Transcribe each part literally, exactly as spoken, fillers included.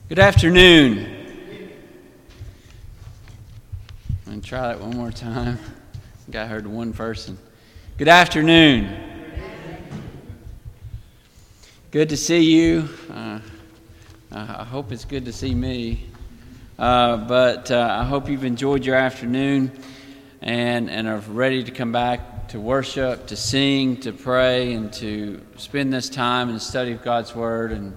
Good afternoon. I'm going to try that one more time. I think I heard one person. Good afternoon. Good to see you. Uh, I hope it's good to see me. Uh, but uh, I hope you've enjoyed your afternoon and, and are ready to come back to worship, to sing, to pray, and to spend this time in the study of God's Word and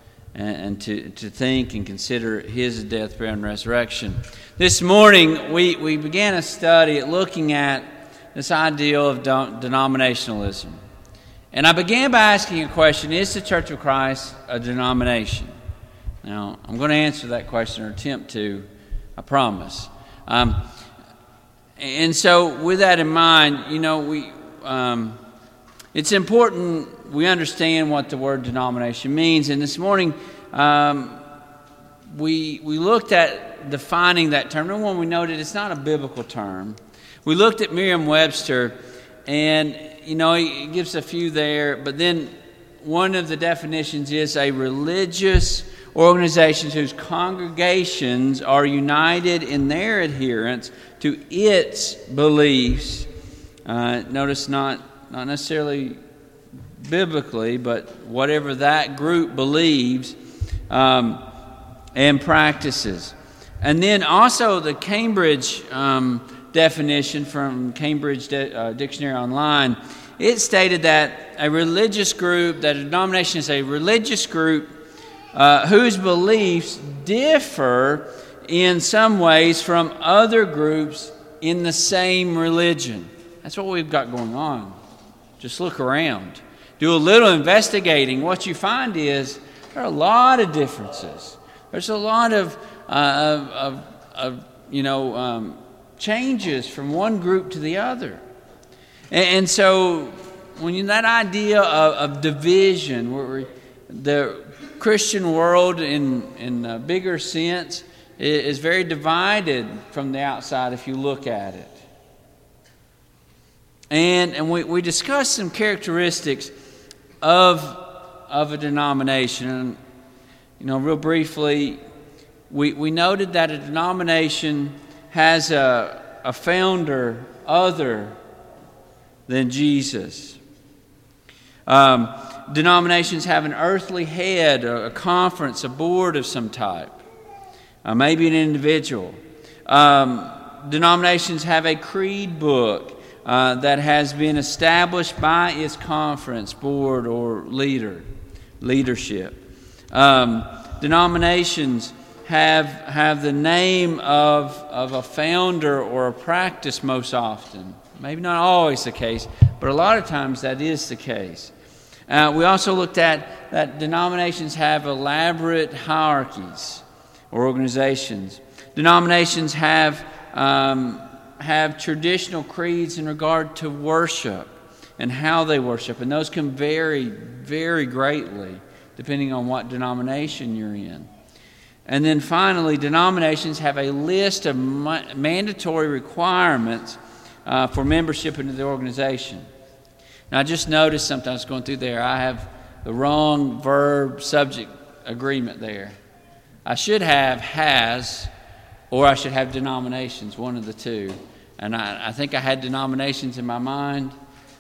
and to, to think and consider His death, burial, and resurrection. This morning, we, we began a study at looking at this idea of denominationalism. And I began by asking a question: is the Church of Christ a denomination? Now, I'm going to answer that question, or attempt to, I promise. Um, and so, with that in mind, you know, we um, it's important we understand what the word denomination means. And this morning, um, we we looked at defining that term. Number one, we noted it's not a biblical term. We looked at Merriam-Webster, and you know, he gives a few there. But then one of the definitions is a religious organization whose congregations are united in their adherence to its beliefs. Uh, notice not not necessarily biblically, but whatever that group believes um, and practices. And then also the Cambridge um, definition from Cambridge De- uh, Dictionary Online, it stated that a religious group, that a denomination is a religious group uh, whose beliefs differ in some ways from other groups in the same religion. That's what we've got going on. Just look around. Do a little investigating. What you find is there are a lot of differences. There's a lot of, uh, of, of, of you know, um, changes from one group to the other. And, and so when you, that idea of, of division, where the Christian world in, in a bigger sense is very divided from the outside if you look at it. And, and we, we discussed some characteristics of of a denomination. And, you know, real briefly, we, we noted that a denomination has a, a founder other than Jesus. Um, denominations have an earthly head, a, a conference, a board of some type, uh, maybe an individual. Um, denominations have a creed book Uh, that has been established by its conference, board, or leader, leadership. Um, denominations have have the name of, of a founder or a practice most often. Maybe not always the case, but a lot of times that is the case. Uh, we also looked at that denominations have elaborate hierarchies or organizations. Denominations have um, have traditional creeds in regard to worship and how they worship, and those can vary very greatly depending on what denomination you're in. And then finally, denominations have a list of ma- mandatory requirements uh, for membership into the organization. Now, I just noticed something I was going through there. I have the wrong verb subject agreement there. I should have has, or I should have denominations, one of the two. And I, I think I had denominations in my mind.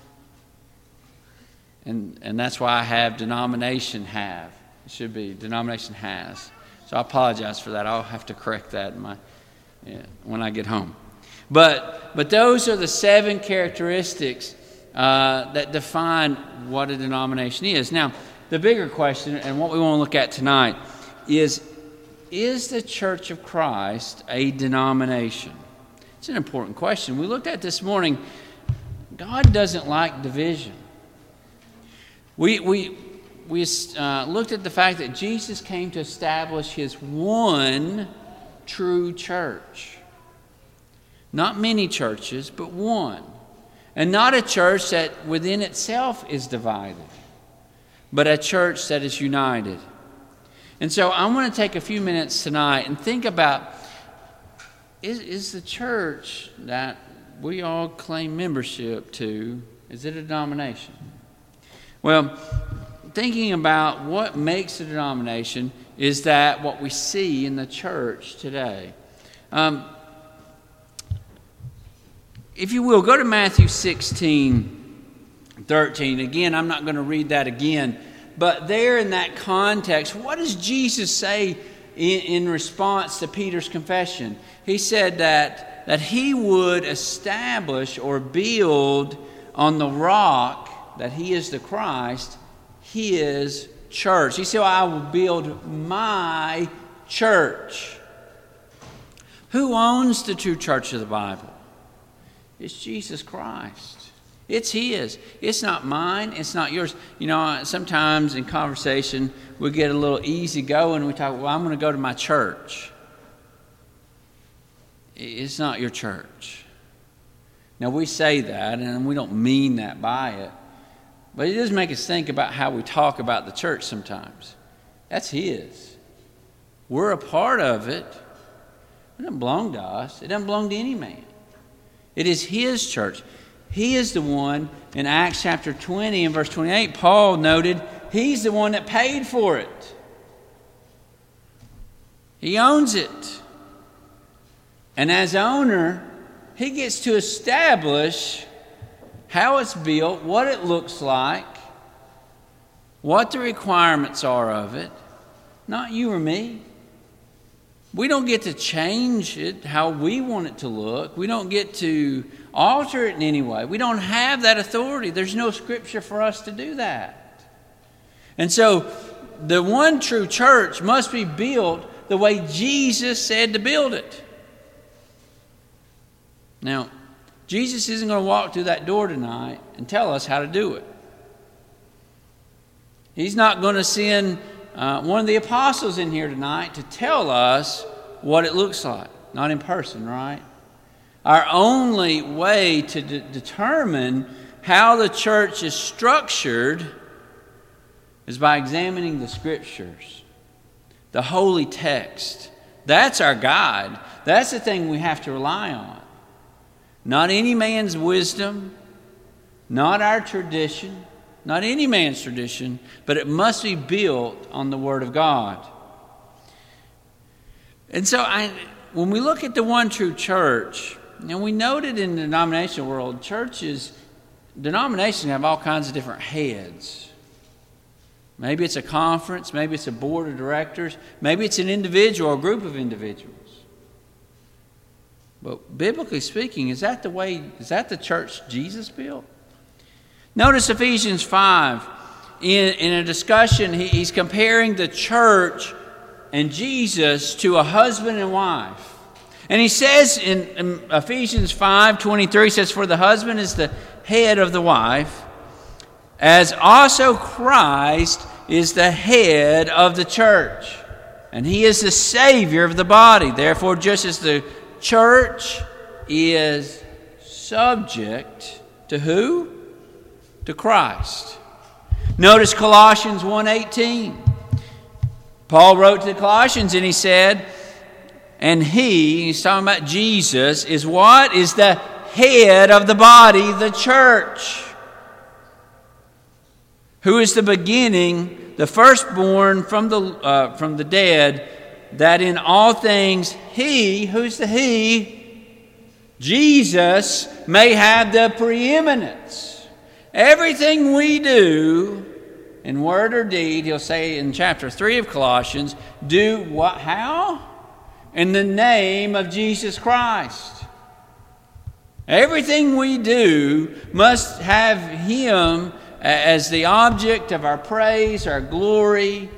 And and that's why I have denomination have. It should be denomination has. So I apologize for that. I'll have to correct that in my, yeah, when I get home. But but those are the seven characteristics uh, that define what a denomination is. Now, the bigger question, and what we want to look at tonight, is Is the Church of Christ a denomination? It's an important question. We looked at this morning. God doesn't like division. We we we uh, looked at the fact that Jesus came to establish His one true church. Not many churches, but one. And not a church that within itself is divided, but a church that is united. And so I want to take a few minutes tonight and think about, is, is the church that we all claim membership to, is it a denomination? Well, thinking about what makes a denomination, is that what we see in the church today. Um, if you will, go to Matthew sixteen, thirteen. Again, I'm not going to read that again. But there in that context, what does Jesus say in, in response to Peter's confession? He said that, that he would establish or build on the rock, that he is the Christ, his church. He said, well, I will build my church. Who owns the true church of the Bible? It's Jesus Christ. It's his. It's not mine. It's not yours. You know, sometimes in conversation, we get a little easy going. We talk, well, I'm going to go to my church. It's not your church. Now, we say that, and we don't mean that by it. But it does make us think about how we talk about the church sometimes. That's his. We're a part of it. It doesn't belong to us. It doesn't belong to any man. It is his church. He is the one, in Acts chapter twenty and verse twenty-eight, Paul noted, he's the one that paid for it. He owns it. And as owner, he gets to establish how it's built, what it looks like, what the requirements are of it. Not you or me. We don't get to change it how we want it to look. We don't get to alter it in any way. We don't have that authority. There's no scripture for us to do that. And so the one true church must be built the way Jesus said to build it. Now, Jesus isn't going to walk through that door tonight and tell us how to do it. He's not going to send uh, one of the apostles in here tonight to tell us what it looks like. Not in person, right? Our only way to de- determine how the church is structured is by examining the scriptures, the holy text. That's our guide. That's the thing we have to rely on. Not any man's wisdom, not our tradition, not any man's tradition, but it must be built on the Word of God. And so I, when we look at the one true church, and we noted in the denominational world, churches, denominations have all kinds of different heads. Maybe it's a conference, maybe it's a board of directors, maybe it's an individual or a group of individuals. But biblically speaking, is that the way, is that the church Jesus built? Notice Ephesians five. In, in a discussion, he, he's comparing the church and Jesus to a husband and wife. And he says in, in Ephesians five twenty-three, he says, for the husband is the head of the wife, as also Christ is the head of the church. And he is the Savior of the body. Therefore, just as the church is subject to who? To Christ. Notice Colossians one eighteen. Paul wrote to the Colossians and he said, and he, he's talking about Jesus, is what? Is the head of the body, the church. Who is the beginning, the firstborn from the uh, from the dead, that in all things he, who's the he? Jesus may have the preeminence. Everything we do, in word or deed, he'll say in chapter three of Colossians, do what? How? In the name of Jesus Christ. Everything we do must have him as the object of our praise, our glory.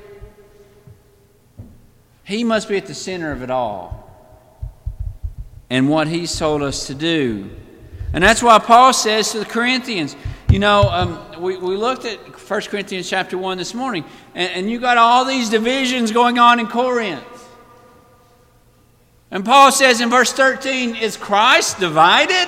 He must be at the center of it all. And what he's told us to do. And that's why Paul says to the Corinthians, you know, um, we, we looked at First Corinthians chapter one this morning, and, and you got all these divisions going on in Corinth. And Paul says in verse thirteen, is Christ divided?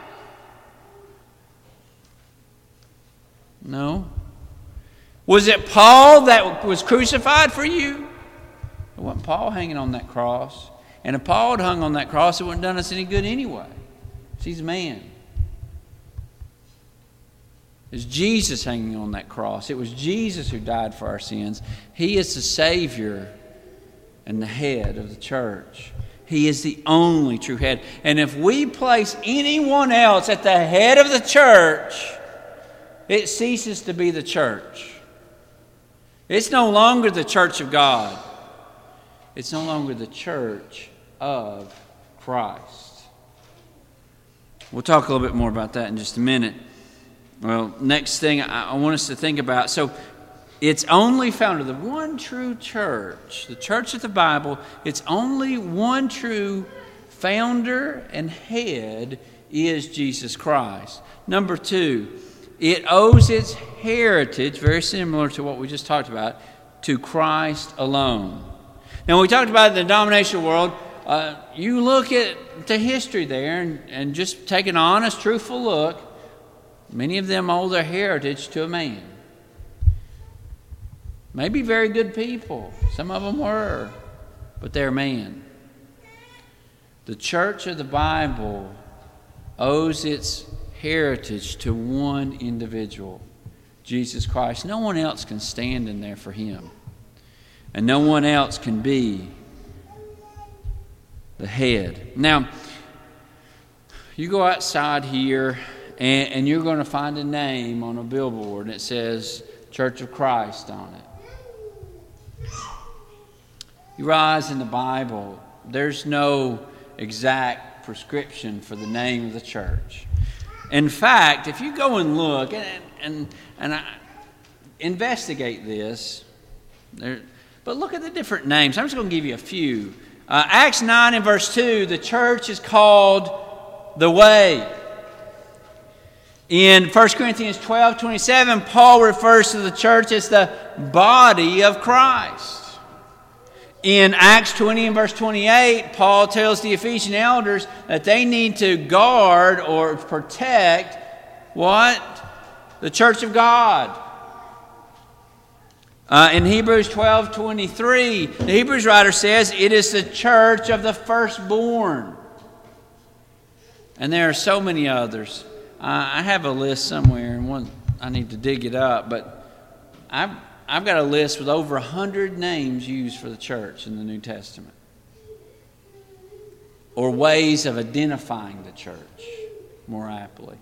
No. Was it Paul that was crucified for you? It wasn't Paul hanging on that cross. And if Paul had hung on that cross, it wouldn't have done us any good anyway. He's a man. It's Jesus hanging on that cross. It was Jesus who died for our sins. He is the Savior and the head of the church. He is the only true head. And if we place anyone else at the head of the church, it ceases to be the church. It's no longer the church of God. It's no longer the church of Christ. We'll talk a little bit more about that in just a minute. Well, next thing I, I want us to think about. So, it's only found in the one true church, the church of the Bible. It's only one true founder and head is Jesus Christ. Number two, it owes its heritage, very similar to what we just talked about, to Christ alone. Now, when we talked about the denominational world, uh, you look at the history there and, and just take an honest, truthful look. Many of them owe their heritage to a man. Maybe very good people. Some of them were. But they're man. The church of the Bible owes its heritage to one individual, Jesus Christ. No one else can stand in there for him. And no one else can be the head. Now, you go outside here and, and you're going to find a name on a billboard and it says Church of Christ on it. You realize in the Bible, there's no exact prescription for the name of the church. In fact, if you go and look and and, and I investigate this, there, but look at the different names. I'm just going to give you a few. Uh, Acts nine and verse two, the church is called the Way. In First Corinthians twelve twenty-seven, Paul refers to the church as the body of Christ. In Acts twenty and verse twenty-eight, Paul tells the Ephesian elders that they need to guard or protect what? The church of God. Uh, in Hebrews twelve twenty-three, the Hebrews writer says it is the church of the firstborn. And there are so many others. Uh, I have a list somewhere, and one I need to dig it up, but I've I've got a list with over a hundred names used for the church in the New Testament, or ways of identifying the church more aptly.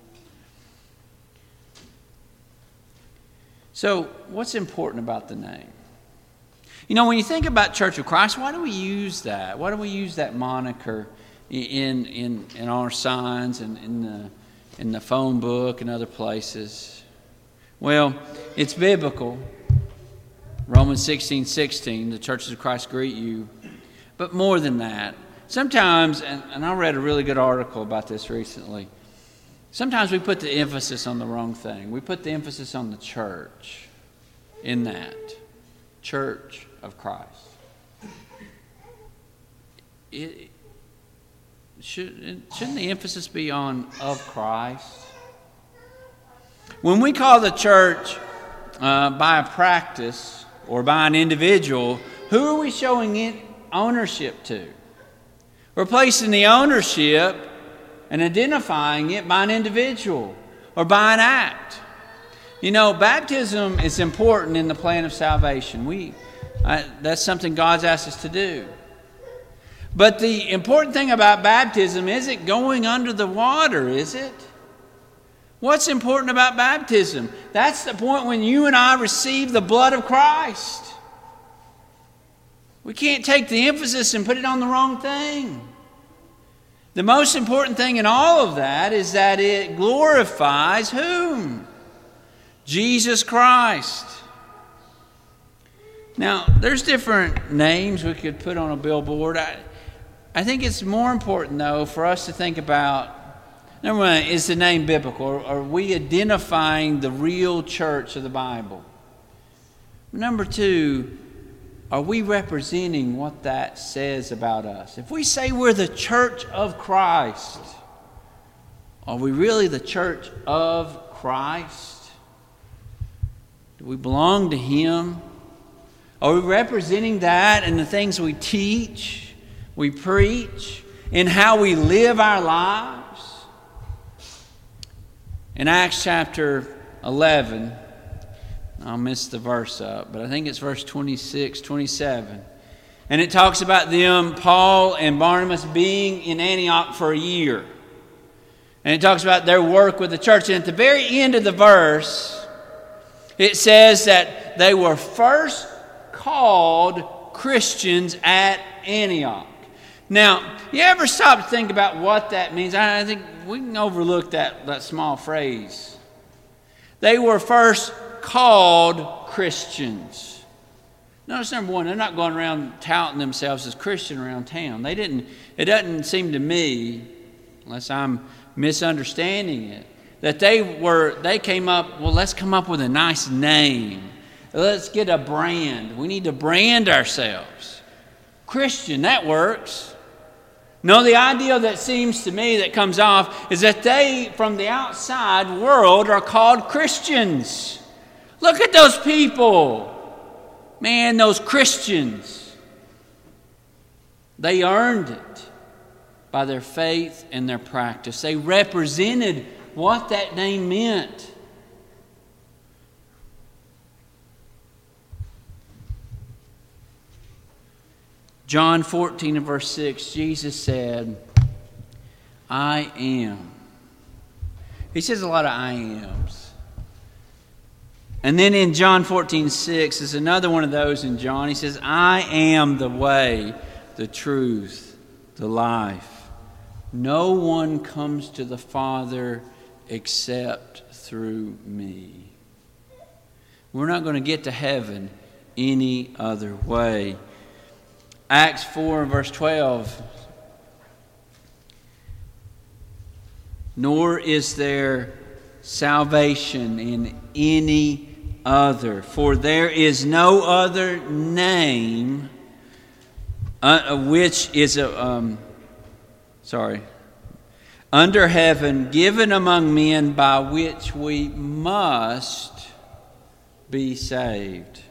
So, what's important about the name? You know, when you think about Church of Christ, why do we use that? Why do we use that moniker in in in our signs and in the in the phone book and other places? Well, it's biblical. Romans sixteen sixteen, the churches of Christ greet you. But more than that, sometimes, and, and I read a really good article about this recently, sometimes we put the emphasis on the wrong thing. We put the emphasis on the church in that. Church of Christ. It, should, shouldn't the emphasis be on of Christ? When we call the church uh, by a practice or by an individual, who are we showing it ownership to? We're placing the ownership and identifying it by an individual or by an act. You know, baptism is important in the plan of salvation. We I, that's something God's asked us to do. But the important thing about baptism isn't going under the water, is it? What's important about baptism? That's the point when you and I receive the blood of Christ. We can't take the emphasis and put it on the wrong thing. The most important thing in all of that is that it glorifies whom? Jesus Christ. Now, there's different names we could put on a billboard. I, I think it's more important, though, for us to think about, number one, is the name biblical? Or are we identifying the real church of the Bible? Number two, are we representing what that says about us? If we say we're the church of Christ, are we really the church of Christ? Do we belong to Him? Are we representing that in the things we teach, we preach, in how we live our lives? In Acts chapter eleven, I'll miss the verse up, but I think it's verse twenty-six, twenty-seven. And it talks about them, Paul and Barnabas, being in Antioch for a year. And it talks about their work with the church. And at the very end of the verse, it says that they were first called Christians at Antioch. Now, you ever stop to think about what that means? I think we can overlook that, that small phrase. They were first called Christians. Notice number one, they're not going around touting themselves as Christian around town. They didn't. It doesn't seem to me, unless I'm misunderstanding it, that they were. They came up. Well, let's come up with a nice name. Let's get a brand. We need to brand ourselves. Christian, that works. No, the idea that seems to me that comes off is that they, from the outside world, are called Christians. Look at those people. Man, those Christians, they earned it by their faith and their practice. They represented what that name meant. John fourteen and verse six, Jesus said, I am. He says a lot of I ams. And then in John fourteen six, there's another one of those in John. He says, I am the way, the truth, the life. No one comes to the Father except through me. We're not going to get to heaven any other way. Acts four and verse twelve. Nor is there salvation in any other, for there is no other name uh, which is a um, sorry under heaven given among men by which we must be saved.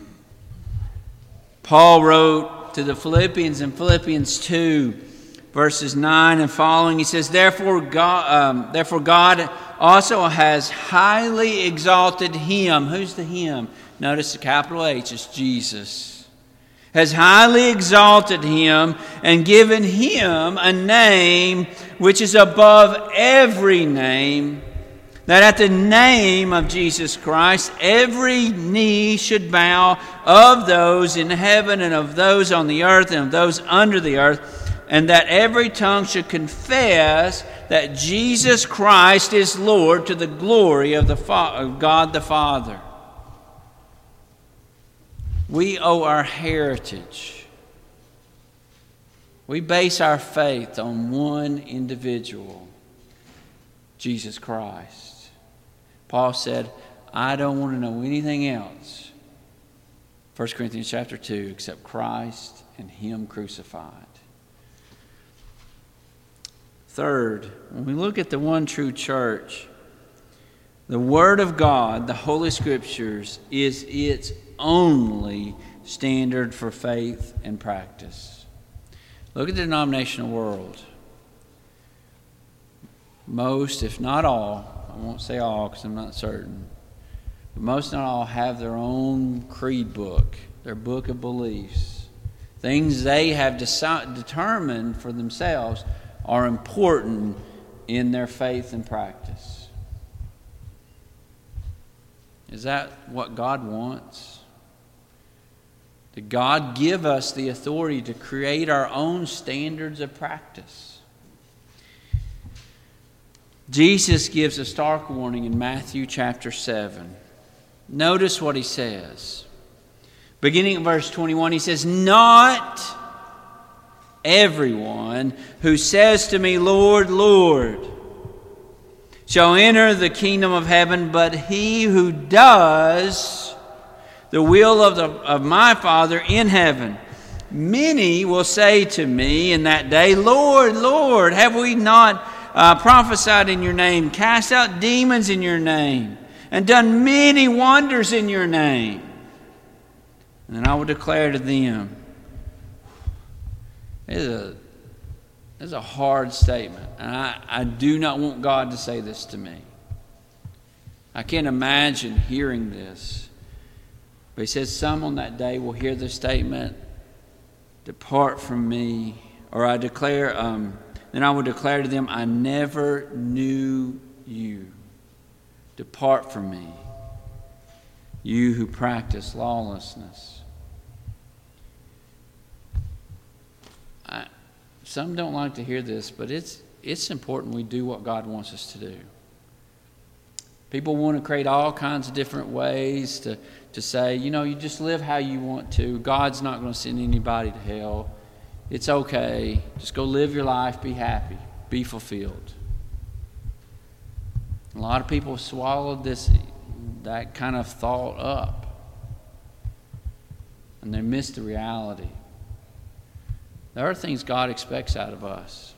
Paul wrote to the Philippians in Philippians two, verses nine and following. He says, "Therefore God, um, therefore God also has highly exalted him." Who's the him? Notice the capital H is Jesus. Has highly exalted him and given him a name which is above every name, that at the name of Jesus Christ every knee should bow, of those in heaven and of those on the earth and of those under the earth, and that every tongue should confess that Jesus Christ is Lord, to the glory of the Fa- of God the Father. We owe our heritage. We base our faith on one individual, Jesus Christ. Paul said, I don't want to know anything else, First Corinthians chapter two, except Christ and Him crucified. Third, when we look at the one true church, the Word of God, the Holy Scriptures, is its only standard for faith and practice. Look at the denominational world. Most, if not all, I won't say all because I'm not certain, but most, not all, have their own creed book, their book of beliefs. Things they have deci- determined for themselves are important in their faith and practice. Is that what God wants? Did God give us the authority to create our own standards of practice? Jesus gives a stark warning in Matthew chapter seven. Notice what He says. Beginning at verse twenty-one, He says, "Not everyone who says to me, Lord, Lord, shall enter the kingdom of heaven, but he who does the will of, the, of my Father in heaven. Many will say to me in that day, Lord, Lord, have we not uh, prophesied in your name, cast out demons in your name, and done many wonders in your name? And then I will declare to them," It's a, it's a hard statement. And I, I do not want God to say this to me. I can't imagine hearing this. But He says some on that day will hear this statement depart from me. Or I declare, um, then I will declare to them, I never knew you. Depart from me, you who practice lawlessness. I, some don't like to hear this, but it's it's important we do what God wants us to do. People want to create all kinds of different ways to, to say, you know, you just live how you want to. God's not going to send anybody to hell. It's okay. Just go live your life. Be happy. Be fulfilled. A lot of people swallowed this, that kind of thought up. And they missed the reality. There are things God expects out of us.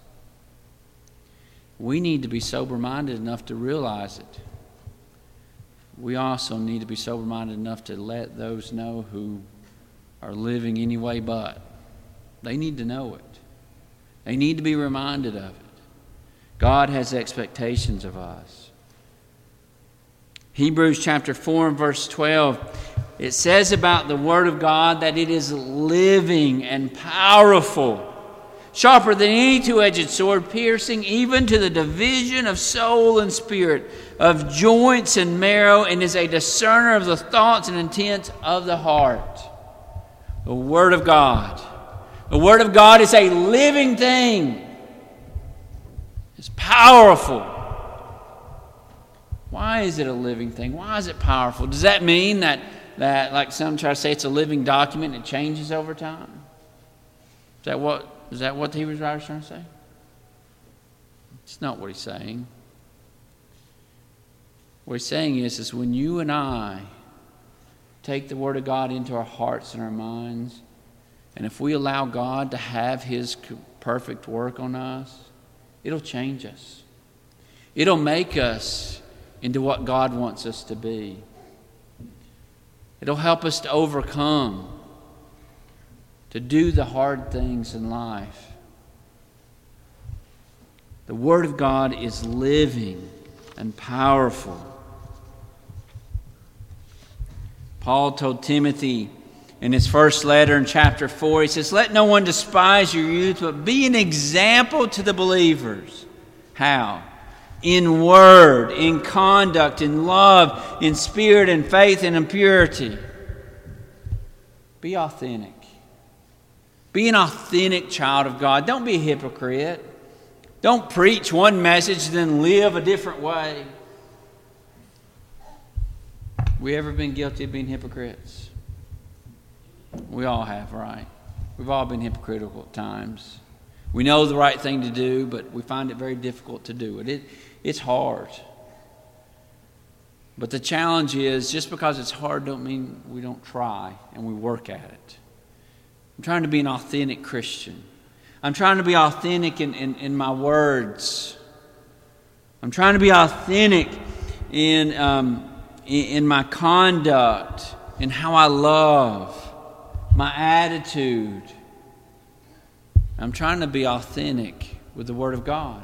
We need to be sober-minded enough to realize it. We also need to be sober-minded enough to let those know who are living any way but. They need to know it. They need to be reminded of it. God has expectations of us. Hebrews chapter four and verse twelve, it says about the Word of God that it is living and powerful, sharper than any two-edged sword, piercing even to the division of soul and spirit, of joints and marrow, and is a discerner of the thoughts and intents of the heart. The Word of God. The Word of God is a living thing. It's powerful. Why is it a living thing? Why is it powerful? Does that mean that, that like some try to say, it's a living document and it changes over time? Is that what, is that what the Hebrews writer is trying to say? It's not what he's saying. What he's saying is, is when you and I take the Word of God into our hearts and our minds, and if we allow God to have His perfect work on us, it'll change us. It'll make us into what God wants us to be. It'll help us to overcome, to do the hard things in life. The Word of God is living and powerful. Paul told Timothy in his first letter in chapter four, he says, let no one despise your youth, but be an example to the believers. How? In word, in conduct, in love, in spirit, in faith, and in purity. Be authentic. Be an authentic child of God. Don't be a hypocrite. Don't preach one message and then live a different way. We ever been guilty of being hypocrites? We all have, right? We've all been hypocritical at times. We know the right thing to do, but we find it very difficult to do it. it it's hard. But the challenge is, just because it's hard don't mean we don't try and we work at it. I'm trying to be an authentic Christian. I'm trying to be authentic in, in, in my words. I'm trying to be authentic in, um, in, in my conduct, in how I love, my attitude. I'm trying to be authentic with the Word of God.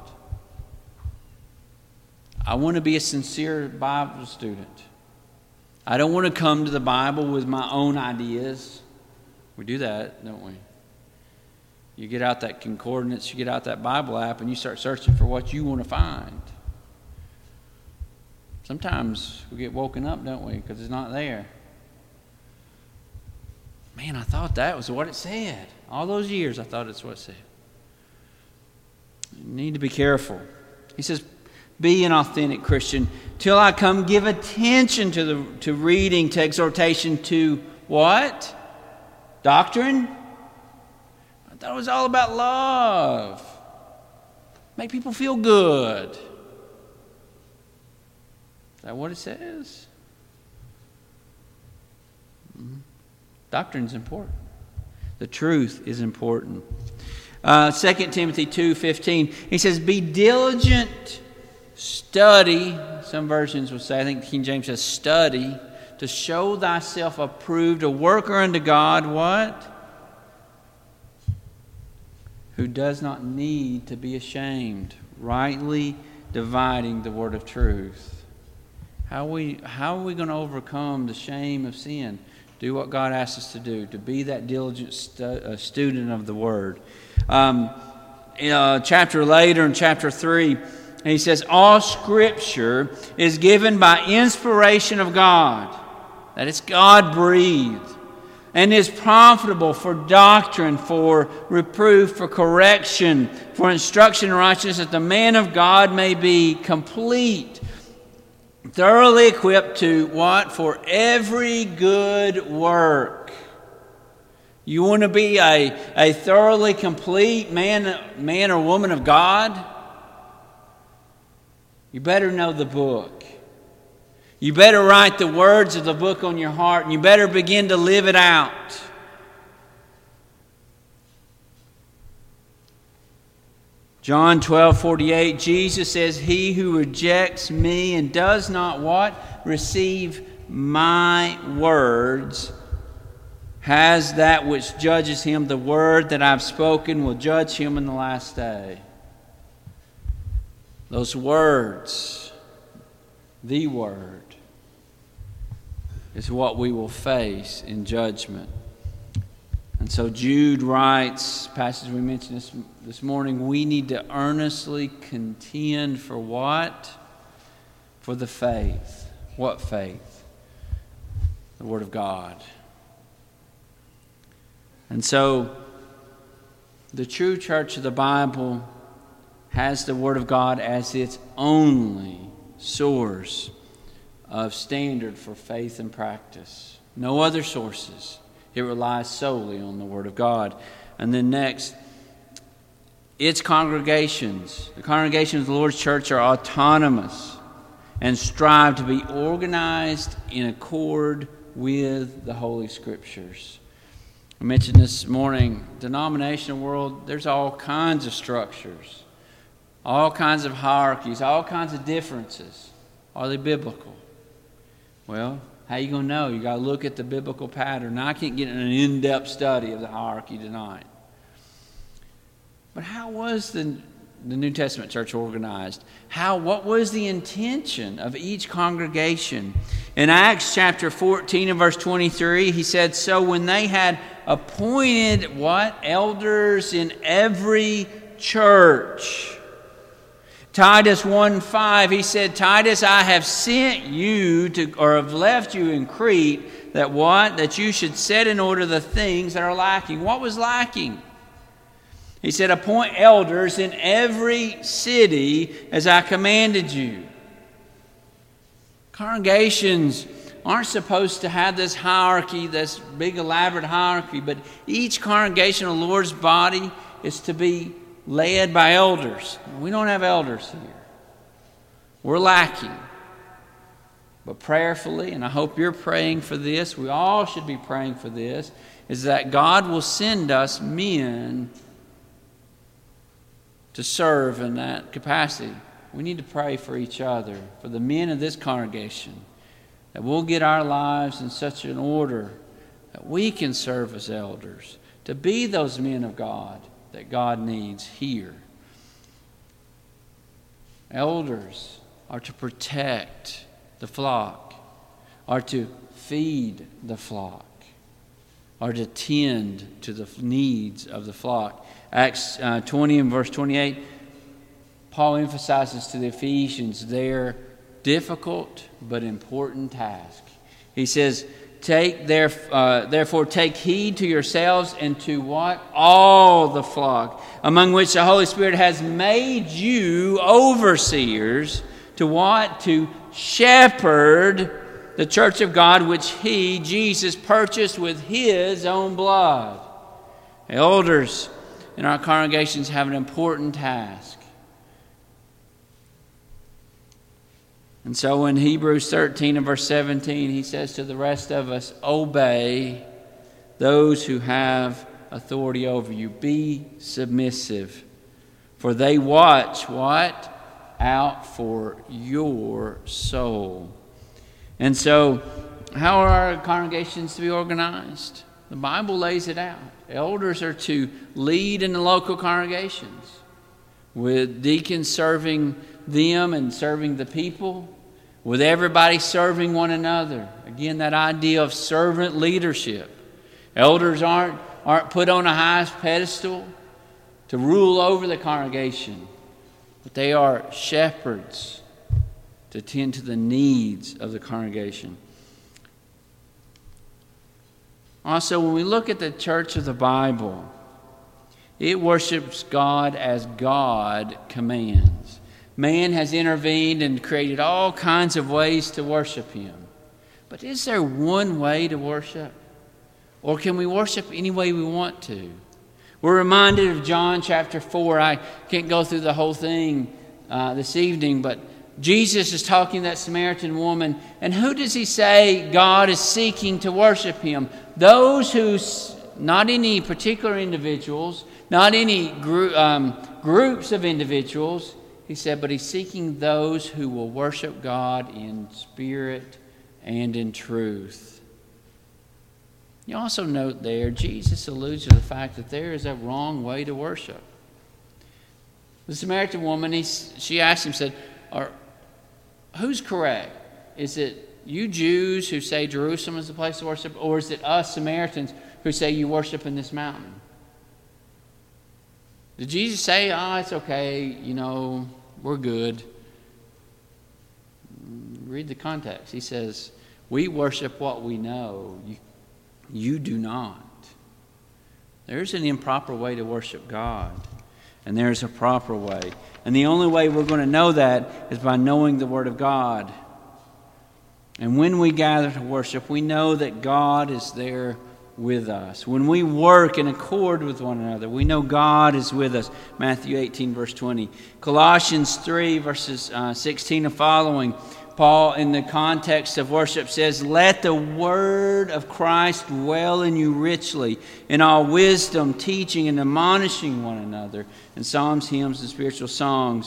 I want to be a sincere Bible student. I don't want to come to the Bible with my own ideas. We do that, don't we? You get out that concordance, you get out that Bible app, and you start searching for what you want to find. Sometimes we get woken up, don't we, because it's not there. Man, I thought that was what it said. All those years, I thought it's what it said. You need to be careful. He says, be an authentic Christian. Till I come, give attention to the to reading, to exhortation, to what? Doctrine? I thought it was all about love. Make people feel good. Is that what it says? Mm-hmm. Doctrine is important. The truth is important. Uh, Second Timothy two fifteen, he says, be diligent, study. Some versions will say, I think King James says, study, to show thyself approved, a worker unto God, what? Who does not need to be ashamed, rightly dividing the word of truth. How are we, how are we going to overcome the shame of sin? do what God asks us to do, to be that diligent stu- uh, student of the Word. Um, in a chapter later, in chapter three, he says, all Scripture is given by inspiration of God, that it's God-breathed, and is profitable for doctrine, for reproof, for correction, for instruction in righteousness, that the man of God may be complete, thoroughly equipped to what? For every good work. You want to be a, a thoroughly complete man, man or woman of God? You better know the book. You better write the words of the book on your heart, and you better begin to live it out. John twelve forty-eight, Jesus says, he who rejects me and does not what? Receive my words has that which judges him. The word that I've spoken will judge him in the last day. Those words, the word, is what we will face in judgment. And so Jude writes, passage we mentioned this, this morning, we need to earnestly contend for what? For the faith. What faith? The Word of God. And so the true church of the Bible has the Word of God as its only source of standard for faith and practice. No other sources. It relies solely on the Word of God. And then next, its congregations, the congregations of the Lord's church, are autonomous and strive to be organized in accord with the Holy Scriptures. I mentioned this morning, denominational world, there's all kinds of structures, all kinds of hierarchies, all kinds of differences. Are they biblical? Well, how are you going to know? You got to look at the biblical pattern. Now, I can't get in an in-depth study of the hierarchy tonight. But how was the, the New Testament church organized? How? What was the intention of each congregation? In Acts chapter fourteen and verse twenty-three, he said, so when they had appointed what? Elders in every church. Titus one five, he said, Titus, I have sent you to, or have left you in Crete, that what? That you should set in order the things that are lacking. What was lacking? He said, appoint elders in every city as I commanded you. Congregations aren't supposed to have this hierarchy, this big elaborate hierarchy, but each congregation of the Lord's body is to be led by elders. We don't have elders here. We're lacking. But prayerfully, and I hope you're praying for this, we all should be praying for this, is that God will send us men to serve in that capacity. We need to pray for each other, for the men of this congregation, that we'll get our lives in such an order that we can serve as elders, to be those men of God that God needs here. Elders are to protect the flock, are to feed the flock, are to tend to the needs of the flock. Acts uh, twenty and verse twenty-eight, Paul emphasizes to the Ephesians their difficult but important task. He says, Take there, uh, therefore take heed to yourselves and to what? All the flock, among which the Holy Spirit has made you overseers, to what? To shepherd the church of God, which He, Jesus, purchased with His own blood. Elders in our congregations have an important task. And so in Hebrews thirteen and verse seventeen, he says to the rest of us, obey those who have authority over you. Be submissive. For they watch what? Out for your soul. And so, how are our congregations to be organized? The Bible lays it out. Elders are to lead in the local congregations, with deacons serving them and serving the people, with everybody serving one another. Again, that idea of servant leadership. Elders aren't, aren't put on a high pedestal to rule over the congregation, but they are shepherds to tend to the needs of the congregation. Also, when we look at the church of the Bible, it worships God as God commands. Man has intervened and created all kinds of ways to worship Him. But is there one way to worship? Or can we worship any way we want to? We're reminded of John chapter four. I can't go through the whole thing uh, this evening, but Jesus is talking to that Samaritan woman. And who does He say God is seeking to worship Him? Those who, not any particular individuals, not any group, um, groups of individuals. He said, but He's seeking those who will worship God in spirit and in truth. You also note there, Jesus alludes to the fact that there is a wrong way to worship. The Samaritan woman, he, she asked him, said, Are, who's correct? Is it you Jews who say Jerusalem is the place to worship, or is it us Samaritans who say you worship in this mountain? Did Jesus say, oh, it's okay, you know, we're good? Read the context. He says, we worship what we know. You, you do not. There's an improper way to worship God, and there's a proper way. And the only way we're going to know that is by knowing the Word of God. And when we gather to worship, we know that God is there with us. When we work in accord with one another, we know God is with us. Matthew eighteen, verse twenty. Colossians three, verses uh, sixteen and following. Paul, in the context of worship, says, let the word of Christ dwell in you richly, in all wisdom, teaching and admonishing one another, in psalms, hymns, and spiritual songs,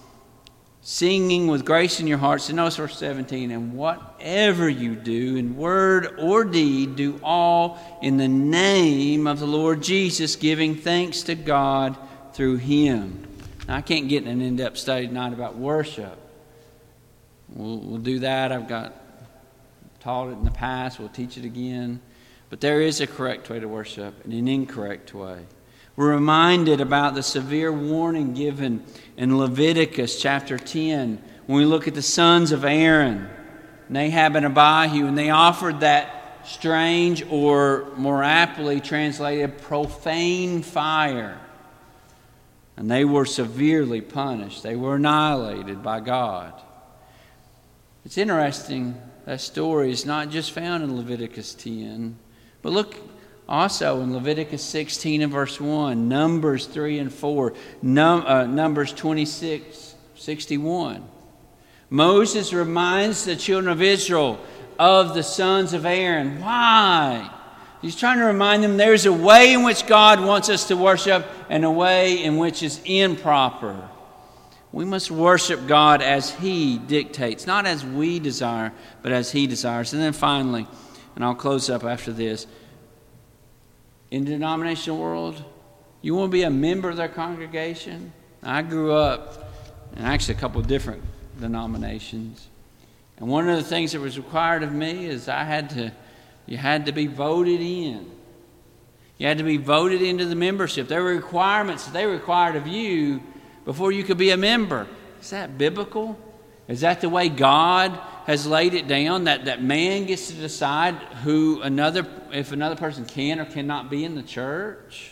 singing with grace in your hearts. And notice verse seventeen, and whatever you do in word or deed, do all in the name of the Lord Jesus, giving thanks to God through Him. Now, I can't get in an in-depth study tonight about worship. We'll, we'll do that. I've got taught it in the past. We'll teach it again. But there is a correct way to worship and an incorrect way. We're reminded about the severe warning given in Leviticus chapter ten when we look at the sons of Aaron, Nadab and Abihu, and they offered that strange, or more aptly translated, profane fire. And they were severely punished. They were annihilated by God. It's interesting, that story is not just found in Leviticus ten, but look also in Leviticus sixteen and verse one, Numbers three and four, Num, uh, Numbers twenty-six, sixty-one. Moses reminds the children of Israel of the sons of Aaron. Why? He's trying to remind them there's a way in which God wants us to worship and a way in which is improper. We must worship God as He dictates, not as we desire, but as He desires. And then finally, and I'll close up after this, in the denominational world, you want to be a member of their congregation? I grew up in actually a couple of different denominations. And one of the things that was required of me is I had to, you had to be voted in. You had to be voted into the membership. There were requirements that they required of you before you could be a member. Is that biblical? Is that the way God has laid it down, that, that man gets to decide who another, if another person can or cannot be in the church?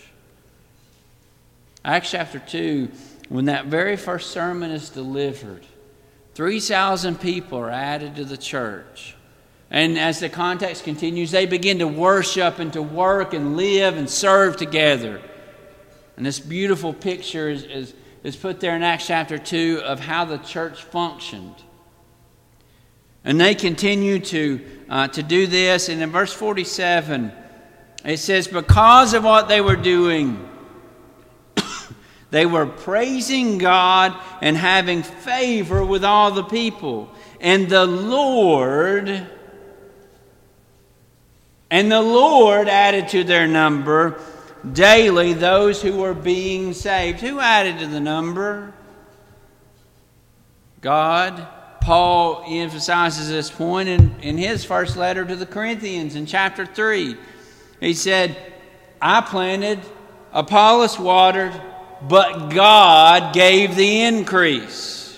Acts chapter two, when that very first sermon is delivered, three thousand people are added to the church. And as the context continues, they begin to worship and to work and live and serve together. And this beautiful picture is, is is put there in Acts chapter two of how the church functioned. And they continue to, uh, to do this. And in verse forty-seven, it says, because of what they were doing, they were praising God and having favor with all the people. And the Lord, and the Lord added to their number daily those who were being saved. Who added to the number? God Paul emphasizes this point in, in his first letter to the Corinthians in chapter three. He said, I planted, Apollos watered, but God gave the increase.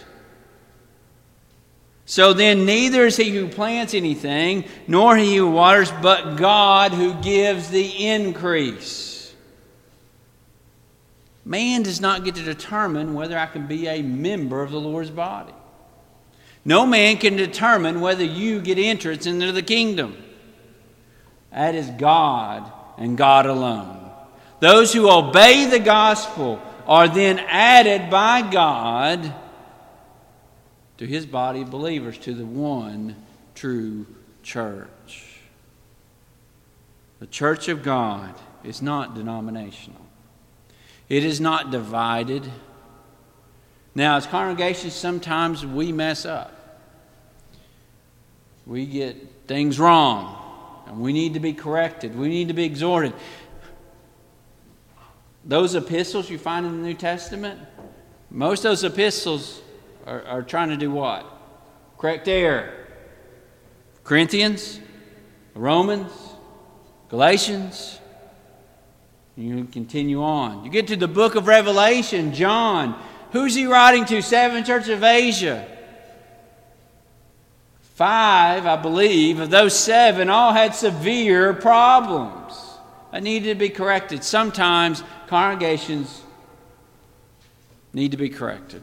So then neither is he who plants anything, nor he who waters, but God who gives the increase. Man does not get to determine whether I can be a member of the Lord's body. No man can determine whether you get entrance into the kingdom. That is God and God alone. Those who obey the gospel are then added by God to his body of believers, to the one true church. The church of God is not denominational. It is not divided. Now, as congregations, sometimes we mess up. We get things wrong, and we need to be corrected. We need to be exhorted. Those epistles you find in the New Testament, most of those epistles are, are trying to do what? Correct error. Corinthians, Romans, Galatians. You continue on. You get to the book of Revelation, John. Who's he writing to? Seven churches of Asia. Five, I believe, of those seven all had severe problems that needed to be corrected. Sometimes congregations need to be corrected.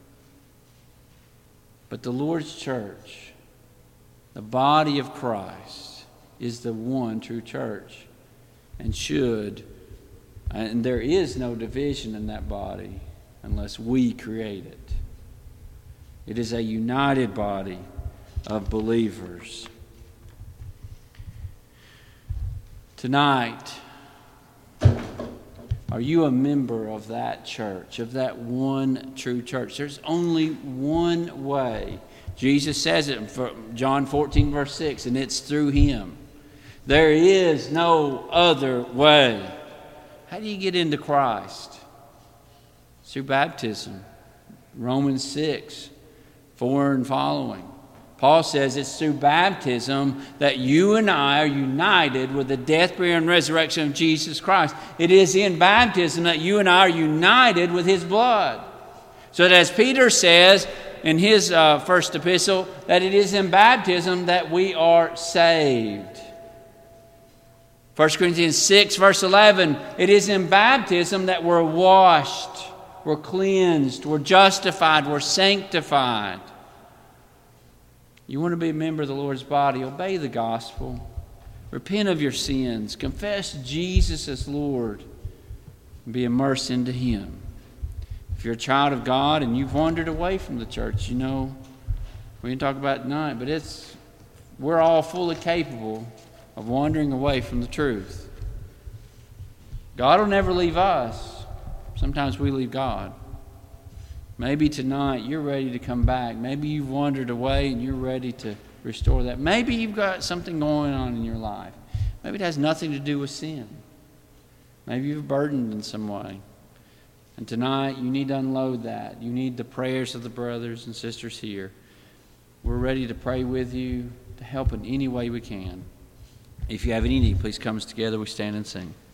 But the Lord's church, the body of Christ, is the one true church, and should, and there is no division in that body unless we create it. It is a united body of believers. Tonight, are you a member of that church, of that one true church? There's only one way. Jesus says it in John fourteen, verse six, and it's through him. There is no other way. How do you get into Christ? It's through baptism. Romans six, four and following. Paul says it's through baptism that you and I are united with the death, burial, and resurrection of Jesus Christ. It is in baptism that you and I are united with his blood. So that as Peter says in his uh, first epistle, that it is in baptism that we are saved. First Corinthians six, verse eleven, it is in baptism that we're washed, we're cleansed, we're justified, we're sanctified. You want to be a member of the Lord's body, obey the gospel. Repent of your sins. Confess Jesus as Lord. And be immersed into him. If you're a child of God and you've wandered away from the church, you know, we can talk about it tonight, but it's we're all fully capable of wandering away from the truth. God will never leave us. Sometimes we leave God. Maybe tonight you're ready to come back. Maybe you've wandered away and you're ready to restore that. Maybe you've got something going on in your life. Maybe it has nothing to do with sin. Maybe you're burdened in some way. And tonight you need to unload that. You need the prayers of the brothers and sisters here. We're ready to pray with you, to help in any way we can. If you have any need, please come us together. We stand and sing.